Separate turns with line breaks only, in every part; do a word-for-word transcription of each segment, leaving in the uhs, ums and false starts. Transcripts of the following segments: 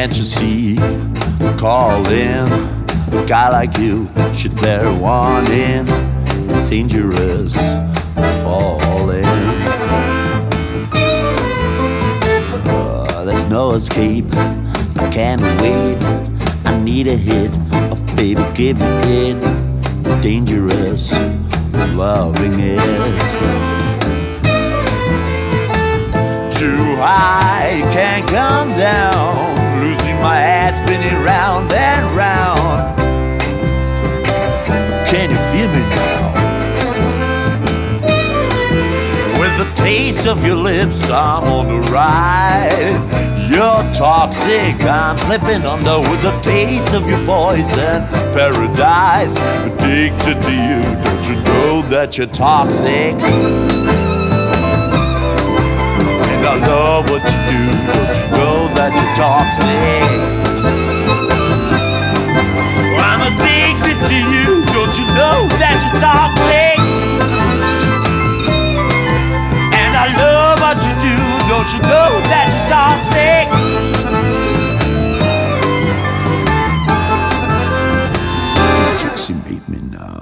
Can't you see? Calling a guy like you should bear warning. It's dangerous falling. Uh, there's no escape. I can't wait. I need a hit. Oh, baby, give me it. Dangerous, loving it. Too high, can't come down. Losing my head, spinning round and round. Can you feel me now? With the taste of your lips, I'm on the ride. You're toxic, I'm slipping under. With the taste of your poison, paradise. Addicted to you, don't you know that you're toxic? And I love what you do, don't you know that you're toxic? I'm addicted to you, don't you know that you're toxic? And I love what you do, don't you know that you're toxic? Toxicate me now.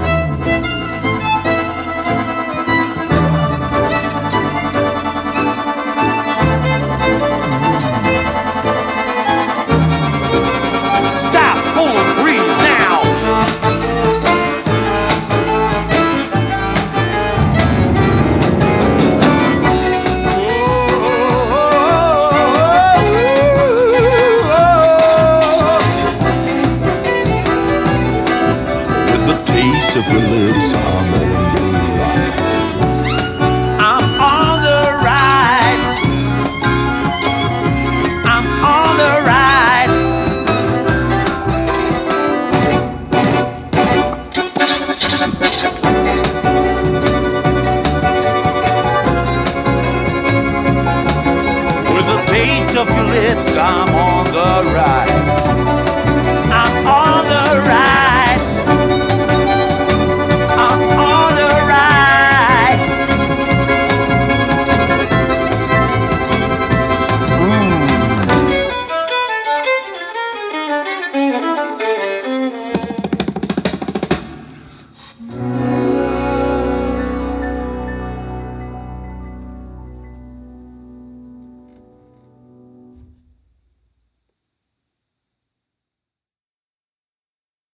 Stop, hold on, breathe now. Of your lips, I'm on the ride. I'm on the ride. I'm on the ride. With the taste of your lips, I'm on the ride.